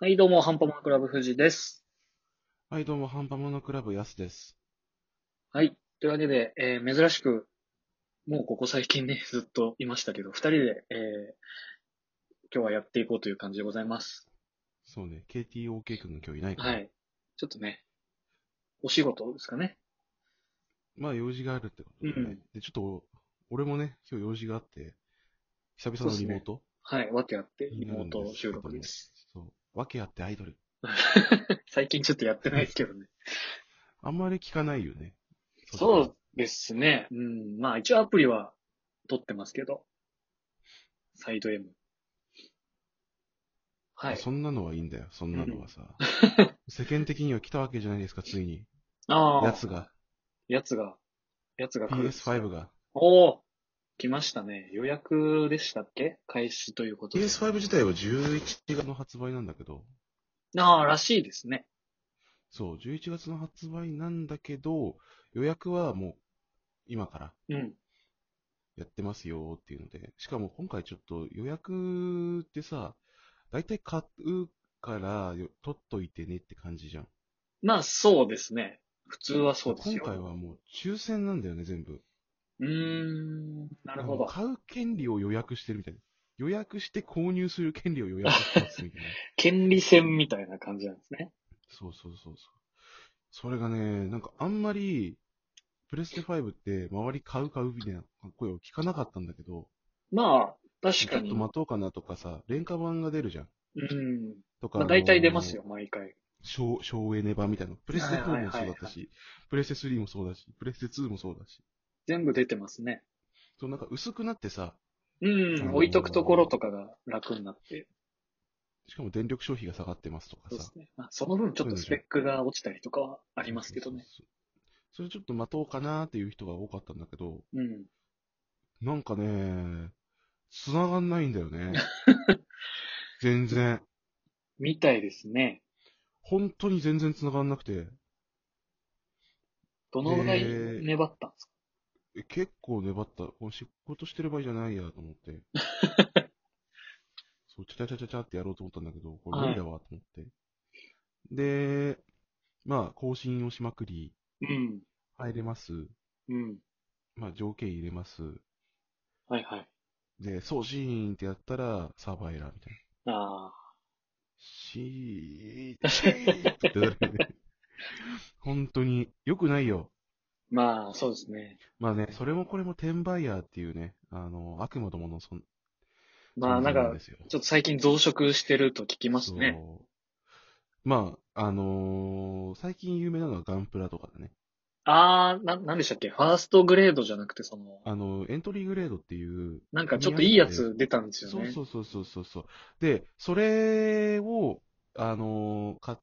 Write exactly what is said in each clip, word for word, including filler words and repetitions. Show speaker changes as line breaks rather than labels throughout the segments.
はい、どうも、ハンパモノクラブ藤です。
はい、どうも、ハンパモノクラブ、ヤスです。
はい。というわけで、えー珍しく、もうここ最近ね、ずっといましたけど、二人で、えー今日はやっていこうという感じでございます。
そうね、ケーティーオーケー 君が今日いないから。
はい。ちょっとね、お仕事ですかね。
まあ、用事があるってこ
うん。
とでね。で、ちょっと、俺もね、今日用事があって、久々
そうですね。
のリモート
はい。わけあって、リ
になるんで
モート収
すけども、
録です。
そう、訳あってアイドル。
最近ちょっとやってないですけどね。
あんまり聞かないよね、外では。
そうですね。うん。まあ、一応アプリは取ってますけど、サイド M。は
まあ、
い。
そんなのはいいんだよ、そん
うん。
なのはさ。世間的には来たわけじゃないですか、ついに。や
ああ、
つが、
やつが、やつが来るんですね。
ピーエスファイブ が。
おお。来ましたね。予約でしたっけ開始ということで。
ピーエスファイブ 自体はじゅういちがつの発売なんだけど、
ああ、らしいですね。
そう、じゅういちがつの発売なんだけど、予約はもう今から
うん。
やってますよっていうので、しかも今回ちょっと予約ってさ、だいたい買うからよ取っといてねって感じじゃん。
まあ、そうですね。普通はそうです
今
よ。
回はもう抽選なんだよね、全部。
うーん、なる
だから
ほど。
もう買う権利を予約してるみたいな。予約して購入する権利を予約しますみたいな。
権利戦みたいな感じなんですね。
そうそうそうそう。それがね、なんかあんまり、プレステファイブって周り買う買うみたいな声を聞かなかったんだけど、
まあ、確
ちょっと
かに。
待とうかなとかさ、廉価版が出るじゃん。
うん。まあ、
とか、あ
大体出ます
の
よ、毎回。
省、省エネ版みたいな。プレステ
はい
フォーも
はいはいはい。
そうだったし、プレステスリーもそうだし、プレステツーもそうだし。
全部出てますね。
そう、なんか薄くなってさ、
うん、
あの
置いとくところ
ー
とかが楽になって。
しかも電力消費が下がってますとかさ、
そうですね。まあ、その分ちょっとスペッ
そういうのじゃん。
クが落ちたりとかはあり
そう
ますけどね。
そうそうそう。それちょっと待とうかなーっていう人が多かったんだけど、
うん。
なんかね、繋がんないんだよね。全然。
みたいですね。
本当に全然繋がんなくて。
どのぐらい
で、
粘ったんですか？
結構粘った。もう仕事してる場合じゃないやと思って。そう、ちゃちゃちゃちゃちゃってやろうと思ったんだけど、これ無
はい。
理だわと思って。で、まあ、更新をしまくり、
うん。
入れます。
うん。
まあ、条件入れます。
はいはい。
で、送信ってやったら、サーバーエラーみたいな。
あ
シー、
あ。
シーって言ってたね。本当に、良くないよ。
まあ、そうですね。
まあね、それもこれも転売ヤーっていうね、あの、悪魔どものそん
まあ、
存
なんか、
在なんですよ。
ちょっと最近増殖してると聞きますね。
そう。まあ、あのー最近有名なのはガンプラとかだね。
ああ、な、なんでしたっけファーストグレードじゃなくて、その、
あの、エントリーグレードっていう
なんかちょっといいや
組み合わせて、
つ出たんですよ
そう
ね。
そうそうそうそうそう。で、それを、あのー買って、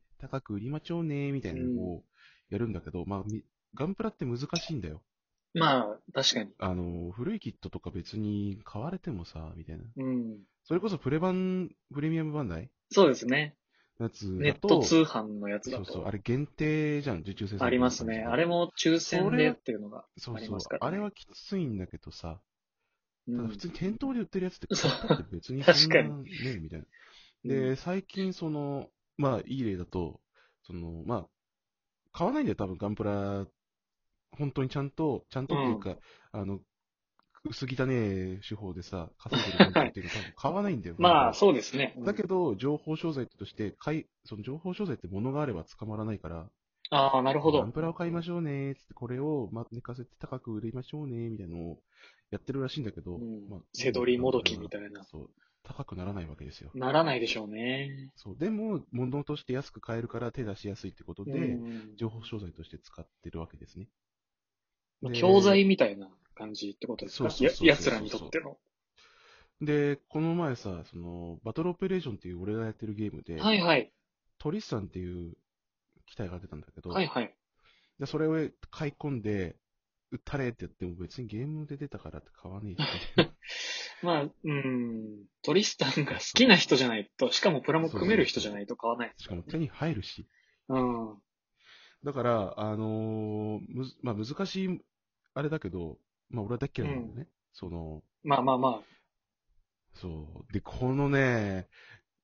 高く売りまちょうね、みたい
うん。
なのをやるんだけど、まあ、みガンプラって難しいんだよ。
まあ、確かに。
あのー古いキットとか別に買われてもさ、みたいな。
うん。
それこそプレ版、プレミアムバンダイ
そうですね。
のやつ
ネット通
だと、
販のやつだ
そうそう、
と、
あれ限定じゃん、受注生
あ
産みたいな
りますね。
感じで。
あれも抽選でっ
それは、
ていうのがありま
そうそう、
すからね。
あれはきついんだけどさ、ただ普
うん。
通に店頭で売ってるやつって
そう。
買ったって別にそんな
確かに。
ね、みたいな。
うん。
で、最近その、まあいい例だと、その、まあ、買わないんだよ、多分ガンプラ、本当にちゃんと、ちゃん
うん。
とっていうか、あの、薄汚ねえ手法でさ、稼いでる連
はい。
中っていうのは多分買わないんだよ、ガンプ
まあ、
ラ。
そうですね。うん。
だけど、情報商材として買い、その情報商材って物があれば捕まらないから、
ああ、なるほど。
ガンプラを買いましょうね、つって、これを、ま、寝かせて高く売りましょうね、みたいなのをやってるらしいんだけど、
うん。
まあ、
せ
もう
どりもどき
ガンプラ、
みたいな。
そう、高くならないわけですよ。
ならないでしょうね。
そう、でも、物として安く買えるから手出しやすいってこと
う
で、
ん。
情報商材として使ってるわけですね。
まあ、教
で、
材みたいな感じってことですかや、
そうそうそうそう
奴ら
そうそ
にとっての。
う。で、この前さ、その、バトルオペレーションっていう俺がやってるゲームで、
はいはい。
トリスさんっていう機体が出たんだけど、
はいはい。
で、それを買い込んで、撃ったれってやっても別にゲームで出たからって買わねえし、みたいな。
まあ、うん。トリスタンが好
そうそう。
きな人じゃないと、しかもプラモ
そう
組める
そうそう。
人じゃないと買わないですからね。
しかも手に入るし。
うん。
だから、あのーむず、まあ難しい、あれだけど、まあ俺は大っ
うん。
嫌いなんだよね。その、
まあまあまあ。
そう。で、このね、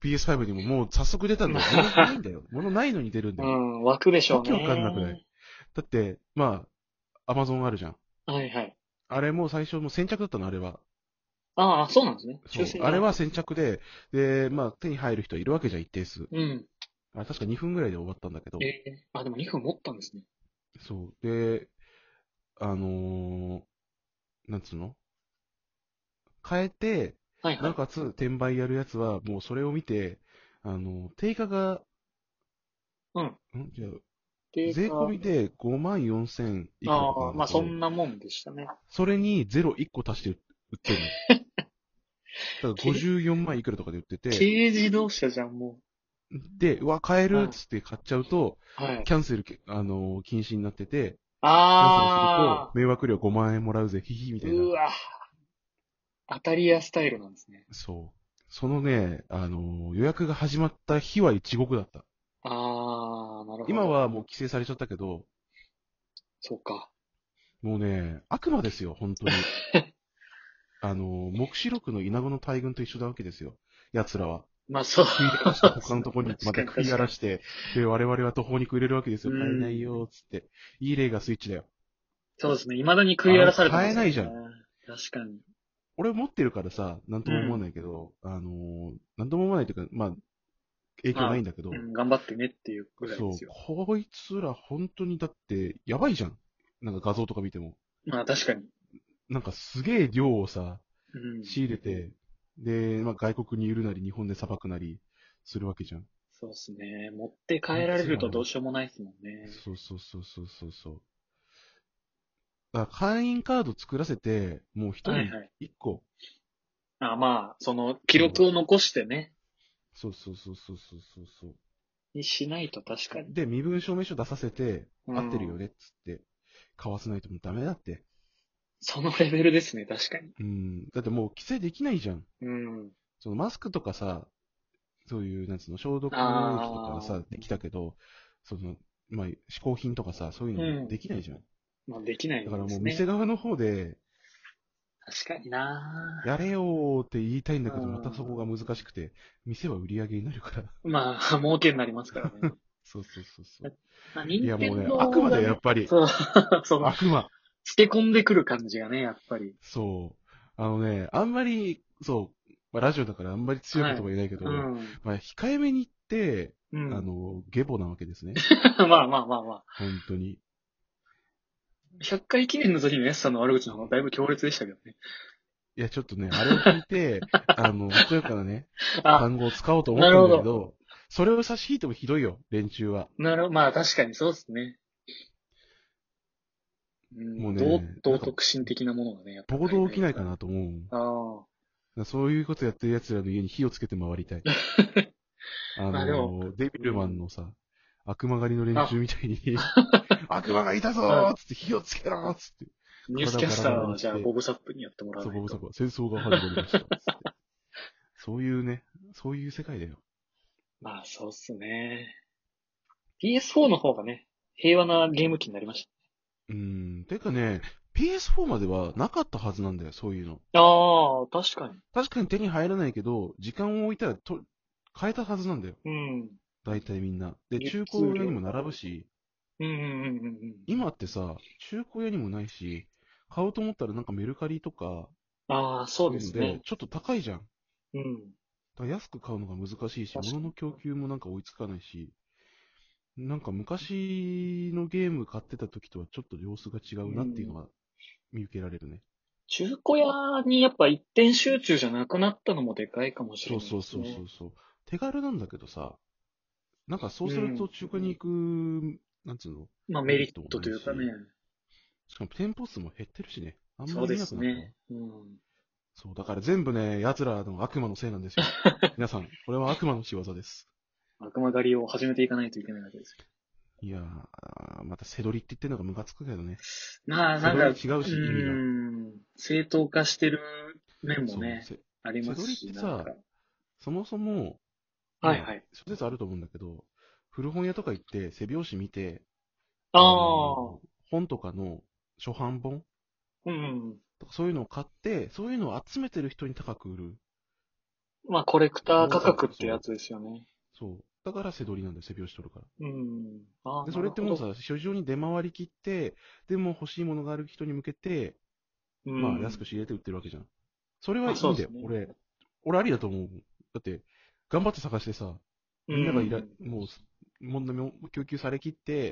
ピーエスファイブ にももう早速出たんだよ。物ないんだよ。物ないのに出るんだよ。
うん、枠でしょうね。
わけわかんなくない？だって、まあ、アマゾンあるじゃん。
はいはい。
あれも最初もう先着だったの、あれは。
ああ、そうなんですね。
そう。
抽選じゃなかった。
あれは先着で、で、まあ、手に入る人いるわけじゃん、一定数。
うん。
あれ確かにふんぐらいで終わったんだけど。
ええあ、でもにふん持ったんですね。
そう。で、あのー、なんつうの変えて、
はいはい。
なおかつ転売やるやつは、もうそれを見て、あの、定価が、
うん。
んじゃあ、税込
定価、
みでごまんよんせんいくらとか
ああ、まあそ
なんだけど、
んなもんでしたね。
それにゼロいっこ足して売ってんの。だから
軽、
ごじゅうよんまんいくらとかで売ってて、
軽自動車じゃん、も
で、うわ、買え
う。
るっ
はい。
つって買っちゃうと、
はい。
キャンセル、あのー禁止になってて、キャンセルすると、
ああ、
迷惑料ごまん円もらうぜ、ヒヒみたいな。
うわ、当たり屋スタイルなんですね。
そう。そのね、あのー予約が始まった日は地獄だった。
ああ、なるほど。
今はもう規制されちゃったけど、
そうか。
もうね、悪魔ですよ、本当に。あのー目視録のイナゴの大群と一緒なわけですよ。奴らは。
まあそう。
食い荒らして他のところに
確か
また食い
に確かに。
荒らして、で、我々は途方に暮れるわけです
う
よ。買えない
ん。
よ、つって。いい例がスイッチだよ。
そうですね。未だに食い
あれ
荒らされてますよね。
買えないじゃん。
確かに。
俺持ってるからさ、なんとも思わ
うん。
ないけど、あのーなんとも思わないというか、まあ、影響
まあ、
ないんだけど、
うん、頑張ってねっていうぐらいで
そう、
すよ。
こいつら本当にだって、やばいじゃん。なんか画像とか見ても。
まあ確かに。
なんかすげえ量をさ、
うん。
仕入れて、で、まあ外国に売るなり、日本で裁くなりするわけじゃん。
そうですね。持って
こい
帰られるとどう
つら、
しようもないですもんね。
そうそうそうそうそうそう。だから会員カード作らせて、もう一人
はいはい。
一個。
あ、まあ、その記
そう。
録を残してね。
そうそうそうそうそうそうそう。
にしないと確かに。
で、身分証明書出させて、
うん。
合ってるよねっつって、買わせないともうダメだって。
そのレベルですね、確かに。
うん。だってもう規制できないじゃん。
うん。
そのマスクとかさ、そういう、なんつうの、消毒液とか
ああ、
さ、できたけど、その、まあ、嗜好品とかさ、そういうの
うん。
できないじゃん。
まあできない
だからもう
ですね。
店側の方で、
確かにな。
やれよーって言いたいんだけど、またそこが
う
難しくて、店は売り上げになるから。
ん。まあ、儲けになりますからね。
そうそうそうそう。
まあ、
い
任天
やもうね、悪魔だよ、やっ
堂がね、
ぱり。
そう、その、
悪魔。
つけ込んでくる感じがね、やっぱり。
そう。あのね、あんまり、そう、まあ、ラジオだからあんまり強い
はい。
ことは言えないけ
う
ど、
ん。
まあ、控えめに言って、
うん。
あの、ゲボなわけですね。
まあまあまあまあ。
本当に。
ひゃっかい記念の時の S さんの悪口の方がだいぶ強烈でしたけどね。
いや、ちょっとね、あれを聞いて、あの、おつやかなね、
あ、
単語を使おうと思ったん
なるほど。
だけど、それを差し引いてもひどいよ、連中は。
なるほど。まあ確かにそうですね。うん。道、
もうね、なんか、
道徳心的なものがね、やっぱ
暴
足り
動起きないか
ないですから。
なと思う。
あ
そういうことやってる奴らの家に火をつけて回りたい。
あ。
あ
まあでも、
の、デビルマン
うん。
のさ、悪魔狩りの連中
あ、
みたいに悪魔がいたぞ
はい。
ーっつって火をつけろーっつって、
ニュースキャス
体をバラバラ
ターはじゃあ、
にして、
ボブサップにやってもらわ
そう、
ないと。
ボブサコ、戦争が始まりました。つって。そういうね、そういう世界だよ。
まあ、そうっすね。ピーエスフォー の方がね、平和なゲーム機になりまし
うーん。てかね、ピーエスフォー まではなかったはずなんだよ、そういうの。
た。ああ、確かに。
確かに手に入らないけど、時間を置いたらと、買えたはずなんだよ。
うん。
大体みんな。で、
流
中
通量
古屋にも並ぶ
が多い。
し、
うんうんうんうんうん。
今ってさ、中古屋にもないし、買おうと思ったらなんかメルカリとか、
ああ、そう
そういうの
ですね。
で、ちょっと高いじゃん。だか
うん。
ら安く買うのが難しいし、
確かに。
物の供給もなんか追いつかないし、なんか昔のゲーム買ってた時とはちょっと様子が違
う
うなっていうの
ん。
が見受けられるね。
中古屋にやっぱ一点集中じゃなくなったのもでかいかもしれない
そうそうそうそ
ですね。
うそう。手軽なんだけどさ、なんかそうすると
うん。
中華に行く、なんつうの、
まあメリッ
メリットも
トというかね。
ないし、しかも店舗数も減ってるしね。あんま
そうで
り見なくなったわ。
すね。うん。
そう、だから全部ね、奴らの悪魔のせいなんですよ。皆さん、これは悪魔の仕業です。
悪魔狩りを始めていかないといけないわけですよ。
いやー、また背取りって言ってんのがムカつくけどね。
まあ、
背取り
なんか、
違う
う
し、意味が。
ーん、正当化してる面も
そう、
ね、
せ
あり
背取りっ
ますし、
てさ、
なんか。
そもそも、まあ、
はいはい。
諸説あると思うんだけど、古本屋とか行って背表紙見て、
あ
あの
あ、
ー本とかの初版本
うん。
とかそういうのを買って、そういうのを集めてる人に高く売る。
まあ、コレクター価格ってやつですよね。
そう。だから背取りなんだよ、背拍子取るから。
うん。ああ、
で、
なるほど。
それってもうさ、市場に出回りきって、でも欲しいものがある人に向けて、
う
まあ安く
ん。
仕入れて売ってるわけじゃん。それは
まあ、
いいんだよ。
そうですね。
俺、俺ありだと思う。だって、頑張って探してさ、
う
みんながいら、
ん。
もう、もんも供給されきって、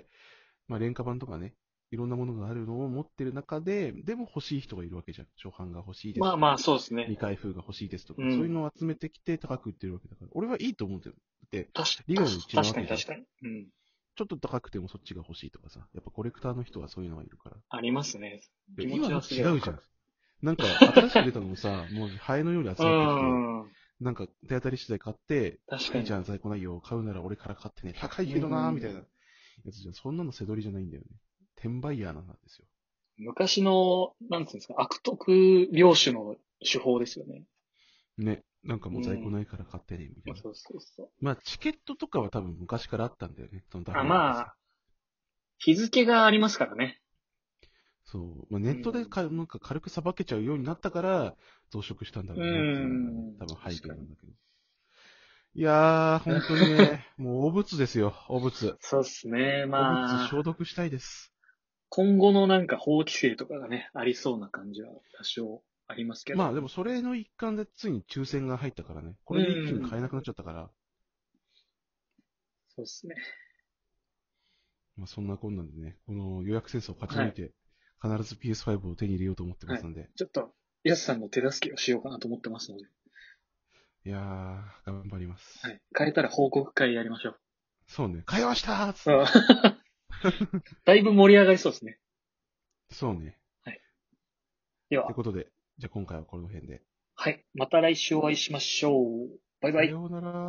まあ廉価版とかね、いろんなものがあるのを持ってる中で、でも欲しい人がいるわけじゃん。初版が欲しいですとか、
まあまあ、そうですね。
未開封が欲しいですとか、そういう
うん。
のを集めてきて高く売ってるわけだから。俺はいいと思うんだよ。だって、
たし、
利害の一致な
確
わけじゃん。
かに確かに。うん。
ちょっと高くてもそっちが欲しいとかさ。やっぱコレクターの人はそういうのがいるから。
ありますね。
いや、
気持
今の
ちはすげえわ
違うじゃん。
かる。
なんか、新しく出たのもさ、もうハエのように
う
集まってきて、
ん。
なんか手当たり次第買って、
確かに。
いいじゃん、在庫ないよ。買うなら俺から買ってね。高い
う
けどなーみたいな
ん。
やつじゃん。そんなの背取りじゃないんだよね。転売ヤーなんですよ。
昔の、なんつうんですか、悪徳領主の手法ですよね。
ね。なんかもう在庫
うん。
ないから買ってね、みたいな。
そうそうそう。
まあ、チケットとかは多分昔からあったんだよね。そのダ
あ、
フ屋ってさ。
まあ、日付がありますからね。
そう。まあ、ネ
う
ットで
ん。
かなんか軽くさばけちゃうようになったから、増殖したんだろ
う
うねっていうのがね、
ん。
多分背
確かに。
景なんだけど。いやー、本当にね、もう、汚物ですよ、汚物。
そうっすね。
汚物
まあ、
消毒したいです。
今後のなんか法規制とかがね、ありそうな感じは多少ありますけど。
まあでもそれの一環でついに抽選が入ったからね。こ
う
れで一気に買え
ん。
なくなっちゃったから、
そうっすね。
まあそんなこんなんでね、この予約戦争を勝ち
はい。
抜いて、必ず ピーエスファイブ を手に入れようと思ってま
はい。
すんで。
ちょっと、ヤスさんの手助けをしようかなと思ってますので。
いやー、頑張ります。
はい。変えたら報告会やりましょう。
そうね、買いましたーっつって。
うん。だいぶ盛り上がりそうですね。
そうね。
はい。では、
ってことで、じゃあ今回はこの辺で。
はい。また来週お会いしましょう。バイバイ。
さようなら。